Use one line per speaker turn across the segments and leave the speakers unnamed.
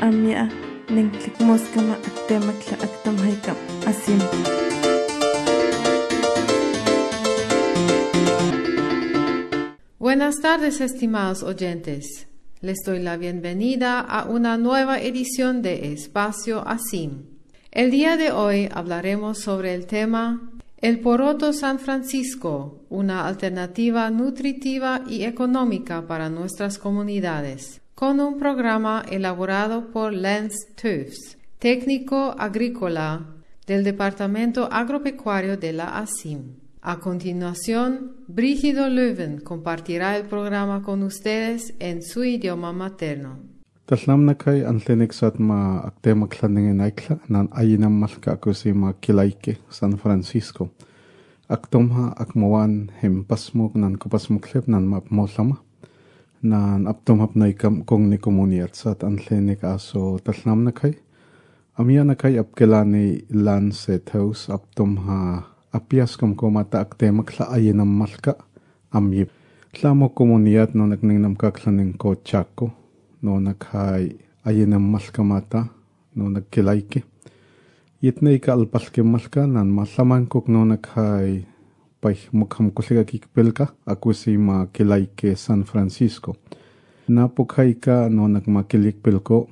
amia ninklik moskama aktemakla aktamhaikam asim.
Buenas tardes, estimados oyentes. Les doy la bienvenida a una nueva edición de Espacio ASIM. El día de hoy hablaremos sobre el tema El poroto San Francisco, una alternativa nutritiva y económica para nuestras comunidades, con un programa elaborado por Lance Tufts, técnico agrícola del Departamento Agropecuario de la ASIM. A continuación, Brígido Löwen compartirá el programa con ustedes en su idioma materno.
Taslamnakay antlenik satma aktemaklanningen aikla nan ayinam malka akusima kilaike San Francisco. Aktomha akmawan hem pasmuk nan kupasmuklep nan mapmoslama. Nan aptomhap naikam kong ni komuniyat sat antlenik aso taslamnakay. Amianakay apkelani lan sethaus aptomha apias komata aktemakla ayinam malka amyip. Tlamo komuniyat no nakningnam kaklaning ko chako. No nakhay ayinam malkamata no nagkilaike yitnay ka alpalke malka nan masamangkok no nakhay pay mukham kusiga kikpelka akusima kilaike San Francisco napokhay ka no nagmakilikpelko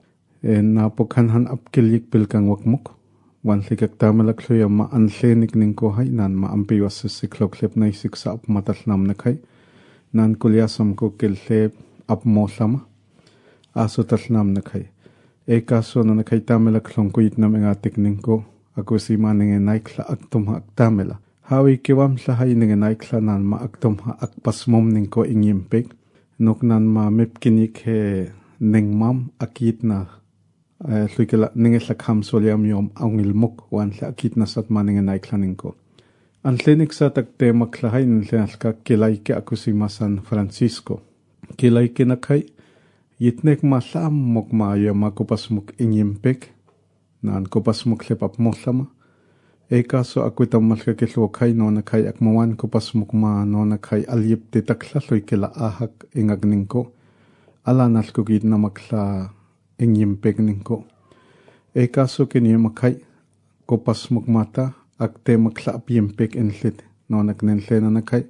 napokhanhan apkilikpelkang wakmuk wanlikak tamalakloya maanlenik ningko hay nan maampiwas sikloklep na isiksa apmatalnam nakhay nan kulyasam ko kilep apmoslama aso talnam nakhay kaso na nakhay tamela klongkuit na mga tekniko ako si maninge naikla aktomha aktamela hawi kiwam sahay ninge naikla nan ma aktomha akpasmom ningko ingimpek nok nan ma mepkinik he ningmam akit na suikela ninge sakham solyam yom angilmuk wan sa akit na sat maninge naikla ningko antlenik sa takte maklahay nilsenalka kilaike ako si San Francisco kilaike nakhay yitnek masam mokma ya makopasmuk inyimpek nan kopasmuk lepap moslama kaso akuitam malka kilokay no nakay akmawan kopasmuk ma no nakay alyip te takla loikela ahak ingagningko ala nalkugid na makla inyimpek ningko kaso kinyo makay kopasmuk mata akte makla apyimpek enlit no naknenle na nakay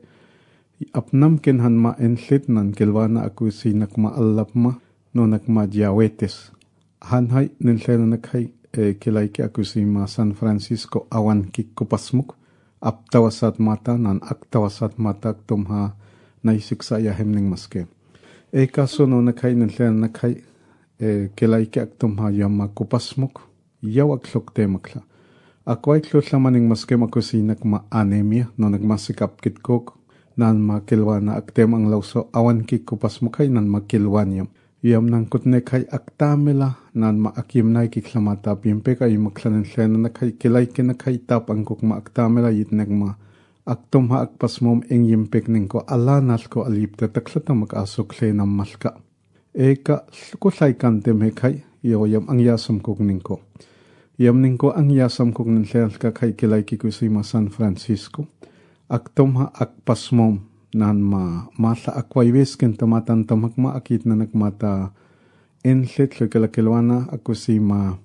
apnam kinhan ma enlit nan kilwana ako si nakma alapma no nakma diabetes hanhay nilsena nakhay kilaike ako si San Francisco awan kikopasmuk aptawasat mata nan aktawasat mata tumha naisiksa yahem ning maske kaso no nakhay nilsena nakhay kilaike aktumha yama kopasmuk yawak lokte makla akway kloslamaning maske ako si nakma anemia no nagmasikap kitkok nan makilwana aktem ang lawso awan kikupas mo kay nan makilwan yam nang kutne kay aktamela nan maakim na ikiklamata pimpe kay maklanen na kay kilay kina kay tap ang kukma aktamela yitnag ma aktom ha akpas mom eng yimpek ningko alanal ko alipta taklata makasukle na malka ka kusay kantem he kay yam ang yasam kuk ningko yam ningko ang yasam kuk nilsen ka kay kilay kikusima San Francisco aktomha akpasmom nan masa akwaiwes ken tamatan tamakma akit na nagmata enlet lokalakilwana akusima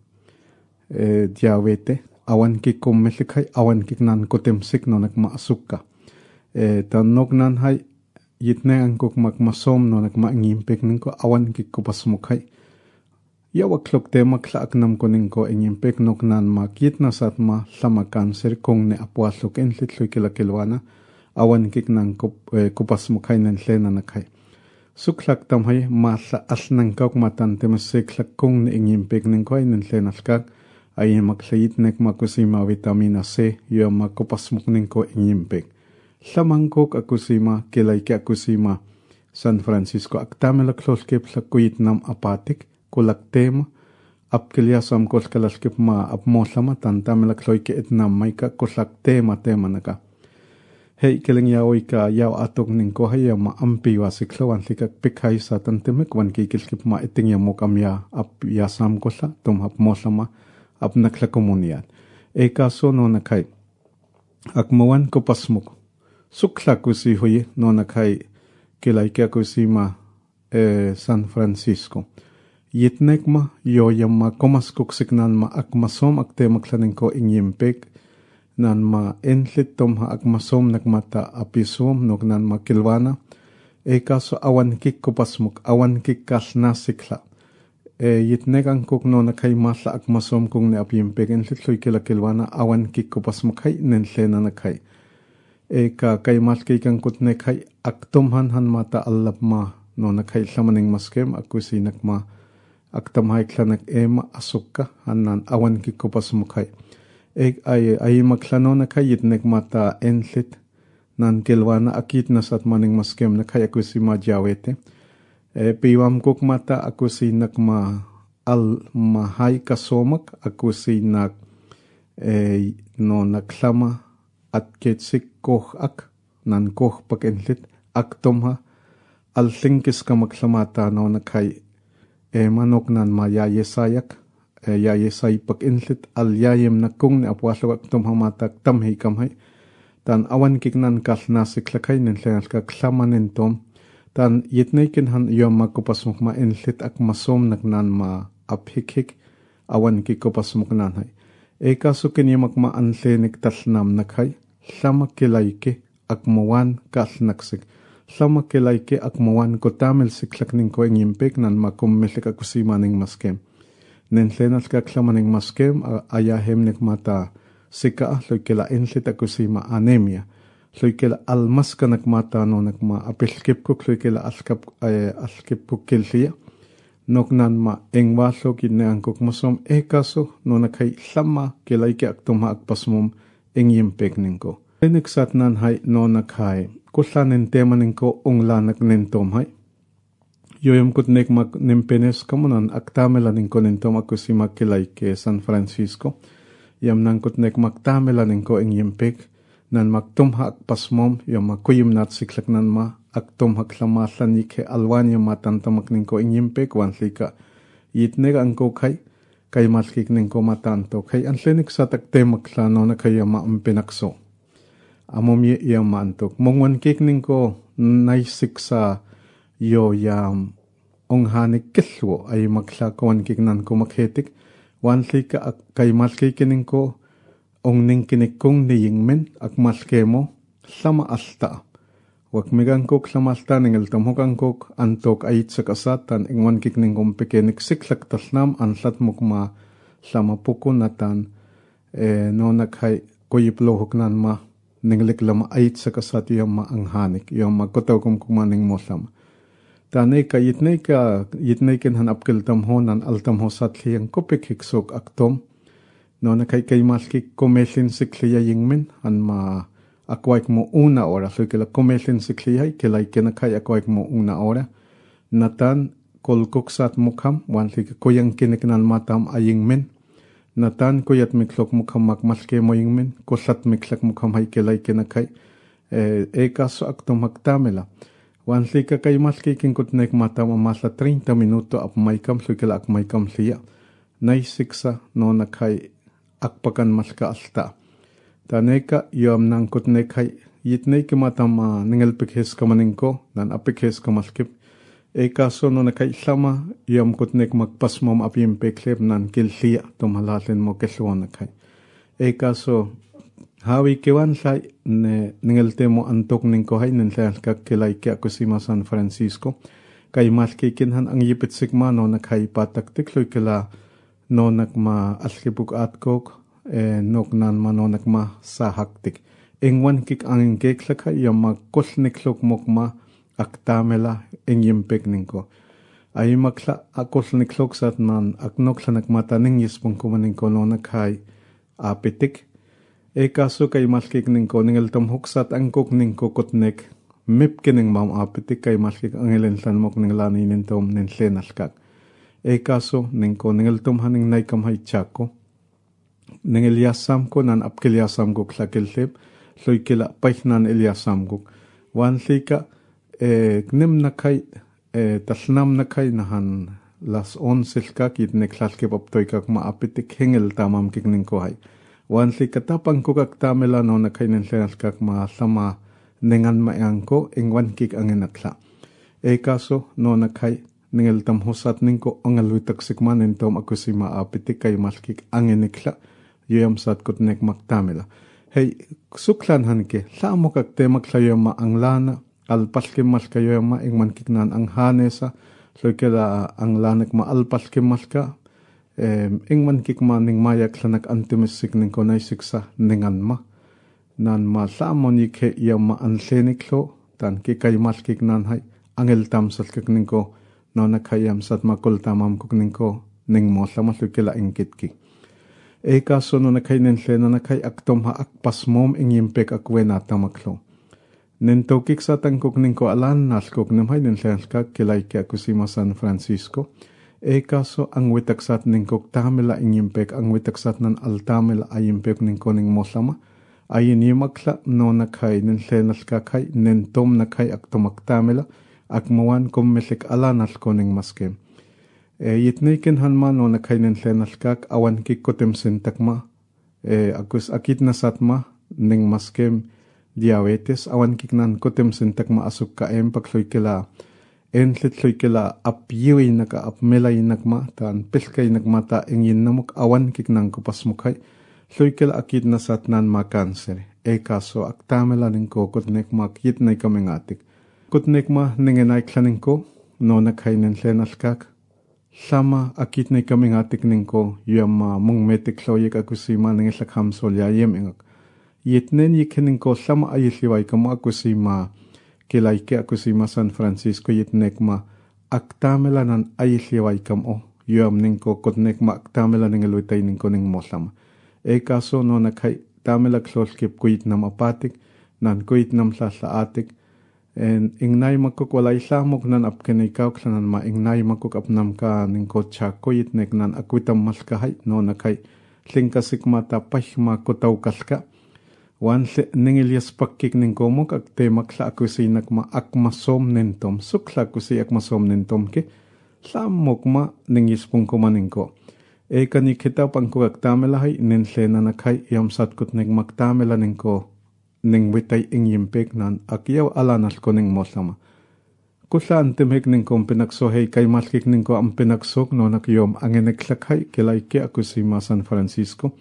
diabete awan kikom melikay awan kiknan kotemsik no nagma asukka tanok nan hay yitne ang kok magmasom no nagma ngimpek ningko awan kikopasmukay yawak lokte maklaaknam ko ningko ingimpek nok nan makit na satma sama cancer kung ne apwasok enlit kilakilwana awan kik nang kupas mukhay ng lena nakay suklak tamhay masa asnang kak matan temasiklak kung ne ingimpek ningko ay ng lena skak ay maksayit nek makusima vitamina C yung makupas muk ningko ingimpek samangkok akusima kilayke akusima San Francisco aktamela kloskip sa kuyit nam apatik kulak tema apkilyasam koskalaskip ma apmoslama tantamela kloike etnam maika koslak tema naka hey kiling yaoy ka yaw atok ningko haya ma ampiwa siklawan likak pikhay sa tantemek wan kikilskip ma iting yamok amya apyasam kosla tum apmoslama apnakla komuniyat kaso no nakay akmawan ko pasmuk sukla kusi hoye no nakay kilayke akusima San Francisco Yitnek ma yoyam ma komaskuksik nan ma akmasom aktemaklaneng ko inyimpik nan ma enlit tom ha akmasom nagmata apisom nok nan ma kilwana kaso awan kik kopasmuk awan kik kalnasikla yitnek ang kuk no na kay masla akmasom kung ne apimpik enlit loy kilwana awan kik kopasmuk hay nenlena na kay ka kay malkay kang kutne kay aktomhan han mata allap ma no na kay lamaning maskem akusinak ma aktamhay klanak ema asukka hanan awan kikopasmuk hay ay maklano na kay yitnek mata enlit nan kilwana akit nasat maning maskem na kay akusi ma jawete piwam kuk mata akusi nak ma al mahay kasomak akusi nak no naklama at ketsik koh ak nan koh pak enlit aktomha al tingkis ka maklamata no na kay manok nan ma yayesayak yayesay pak enlit al yayem na kung ni apwaslo aktom hamatak tamhay kamhay tan awan kiknan kalnasik lakay nenlenal ka klamanin tom tan yitnaykin han yom makupasmuk ma enlit ak masom nagnan ma aphikik awan kikupasmuk nanhay kaso kinyamak ma anlenik talnam nakhay llama kilayki ak mawan kalnaksik llama kilayki ak mawan ko tamil siklak ning ko ingimpik nan makummilik akusimaning maskem nenlenal ka klamaning maskem ayahem nik mata sika loy kila enlit akusima anemia loy kila almas ka nakmata no nakma apilkip kuk loy kila alkip kuk kilhiya nok nan ma engwaslo kinne angkuk masom kaso no nakay llama kilayki aktuma akpasmum ingimpik ning ko Niksat nan hay no nakhay kuslanin tema ningko unglanak nintom hay yoyom kutnek mag nimpenes kamunan aktamela ningko nintom akusi makilay ke San Francisco yam nang kutnek magtamela ningko ingimpik nan magtumha akpasmom yom makuyim nat siklak nan ma aktumha klamaslan ke alwan yom matantamak ningko ingimpik wanslika yitnek angko kay malkik ningko matanto kay anlenik sa taktemak lano na kaya maampinakso amom yam mantok mongwan kik ningko naisik sa yo yam onghanik kilwo ay maklakawan kik nan ko makhetik wanlika kay malkik ningko ong ningkinik kong niyingmen ak malkemo sama alta wak migang kok sama alta ningel tamhokang kok antok ayit sa kasatan ingwan kik ningkong pekenik siklak talnam anlat mukma sama puko natan no nakhay kuyiplohok nan ma ninglik lama ayit sa kasat yung maanghanik yung magkotaw kumkumaning mosam tanay ka yitnay kin hanapkil tamho nan altamho satliyang kopik hiksok aktom no nakay kay malkik komesin sikliya yingmin han ma akwayk mo una ora so kila komesin sikliya kilay kinakay akwayk mo una ora natan kolkok sat mukham wanlik koyang kiniknan matam ayingmin natan kuyat miklok mukham makmalke mo yingmin kusat miklak mukham hay kilay kinakay kaso aktom magtamela wanlika kay malki kinkutnek matam amasla 30 minuto ap maykam so kila ak maykam liya naisiksa no nakay akpakan malka alta taneka yom nang kutnek hay yitnay kimatam ningelpikhes kamaningko nan apikhes kamalkip kaso no nakay sama yom kutnek magpasmom apimpeklep nan kilhiya tumhalalin mo kesluan nakay kaso hawi kiwan say ningelte mo antok ningko hay ninlal kakilay ki akusima San Francisco kay malki kinhan ang yipit sigma no nakay pataktik loy kila no nakma alkipuk atkok nok nan no nakma sahaktik ingwan kik ang keklaka yom magkusniklok mokma aktamela ingimpik ningko ay makla akusniklok sat nan aknokla nakmata ning yispong kumaningko no nakay apitik kaso kay malkik ningko ningel tamhuksat angkok ningko kutnek mipkining mam apitik kay malkik angelensan mok ninglani nintom ninlenalkak kaso ningko ningel tumhaning naikamhay chako ningel yasam ko nan apkil yasam ko klakiltip loy kila paihnan ilyasam ko wanlika nim nakay talnam nakay nahan las 11 kak yitnek lalkip aptoy kak maapitik hingel tamam kik ningko hay wanli katapang ko kaktamela no nakay ninlenal kak masama ningan maangko ingwan kik anginakla kaso no nakay ningel tam hosat ninko angaluitak sikman entom akusima apiti kay malkik angenikla yuyam sat kutnek maktamela. Hey, suklan hanke, lamok aktemak layama ang lana, alpalkim malka yuyama ingmankiknan ang hanesa, loikela ang lanak ma alpalkim malka, ingmankikma ning mayak lanak antimisik ning konay siksa ningan ma, nan ma lamonik he yama anleniklo, tan kikay malkik nan hay, angel tamsal kikningko, no nakayam sat makul tamam kukningko, ning mo lama loikela ingkitki. Kaso no nakainintle na nakay aktom ha akpasmom ingimpek akwena tamaklo. Nintokik sa tangkok ningko alan nalkok namay nintle ka kilay ki akusima San Francisco. Kaso ang witaksat ningkok tamila ingimpek ang witaksat nan altamila ayimpek ningko ning moslama. Ayin yimakla no nakay nintle nalka kay nintom nakay aktomak tamila akmawan kummilik alan nalko ning maskem. Yitnikin hanman no nakainin lenalkak awan kikotem sintakma agus akit nasatma ning maskem diabetes awan kiknan kotem sintakma asukkaem pakloikela entlitloikela apyiwi naka apmelay nakma tan pilkay nagmata ingin namuk awan kiknan kupasmukay loikela akit nasatnan ma kanser kaso aktamela ning ko kutnek ma kitnay kamingatik kutnek ma ningenay klaning ko no nakainin lenalkak Sama akit na kami nga tikning ko yung mong metikloyik akusima ng islakham solya yemingak. Yitnen yikining ko sama ayisliway kamo akusima kilayke akusima San Francisco yitnek ma aktamela nan ayisliway kamo yung ning ko kutnek ma aktamela ng ilwitay ning ko ning mosama. Kaso no nakay tamela kloskip kuyit nam apatik nan kuyit nam sasaatik en ingnay magkuk walay samok nan apkenikaw klanan ma ingnay magkuk apnam ka ning kotsa koyit nek nan akwitam maskahay no nakay lingkasik mata pahma kotaw kaska wan ning ilyas pakkik ning komok akte makla akusinak ma akmasom nentom sukla kusi akmasom nentom ke samok ma ning ispong kumaning ko kani kita pangko aktamelahay ninlena nakay yamsat kut nek maktamela ning ko ning witay ingimpek nan akyaw alanal ko ning moslama. Kusla antimhek ning kong pinaksohay kay malkik ning ko ang pinaksok no nakyom ang ineklakhay kilay ki akusima San Francisco.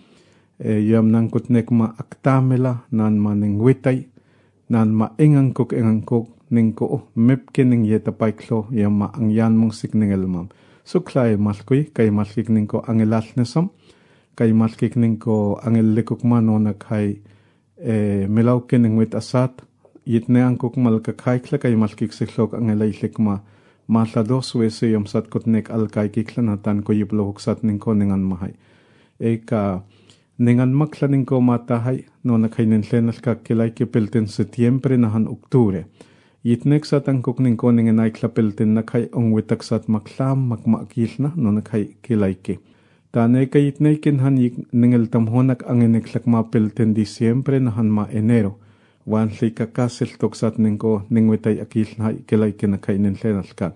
Yam nang kutnek ma aktamela nan ma ning witay nan ma ingangkok ning ko mepke ning yetapayklo yam ma ang yan mong sikning elmam. Suklay malkoy kay malkik ning ko ang ilasnesam kay malkik ning ko ang ilikok man no nakhay milaw kining wit asat yitne ang kuk malkakay kla kay malkik siklok ang ilaylik ma mala dos wese yom sat kutnek alkay kikla natan ko yiplohok sat ning ko ningan mahay ka ningan makla ning ko matahay no nakay ninlenal ka kilay kipiltin Setyembre nahan Oktubre yitnek sat ang kuk ning ko ningan ay klapiltin nakay ong witak sat maklam makmakil na no nakay kilay ki Tanay kayit na ikinhan ningil tamhonak ang iniklak mapiltin Disyembre nahan ma Enero. Wansi kakasil toksat ningko ningwitay akil na ikilay kinakay ninlenal ka.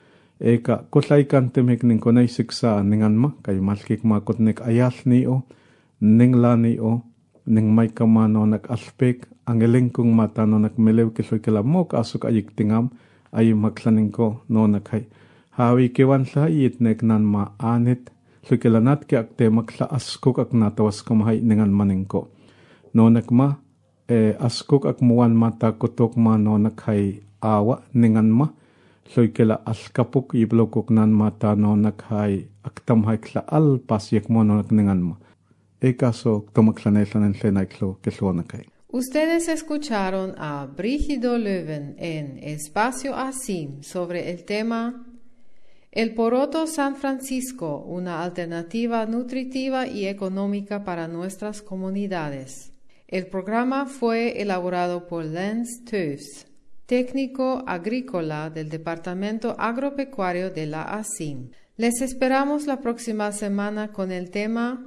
Kuslay kantimik ningko na isiksa ningan ma kay malkik makotnik ayal niyo, ningla niyo, ning may kamano nag-aspek ang ilingkong mata no nagmilew kisoy kilamok asok ayik tingam ay maklaning ko no nakay. Hawi kiwan sa itnek nan maanit Sukilanat ki akte makla askok ak natawas kamahay ningan maning ko. No nakma, askok ak muwan mata kutok ma no nakhay awa ningan ma. Sukila askapok iblokok nan mata no nakhay aktamhay kla alpas yak mo no ningan ma. Kaso tumaklanaylanan lenay klo keslo nakay.
Ustedes escucharon a Brígido Löwen en Espacio Asim sobre el tema El poroto San Francisco, una alternativa nutritiva y económica para nuestras comunidades. El programa fue elaborado por Lance Tufts, técnico agrícola del Departamento Agropecuario de la ASIM. Les esperamos la próxima semana con el tema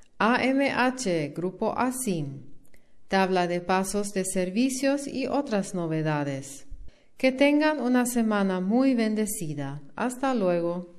AMH Grupo ASIM, tabla de pasos de servicios y otras novedades. Que tengan una semana muy bendecida. Hasta luego.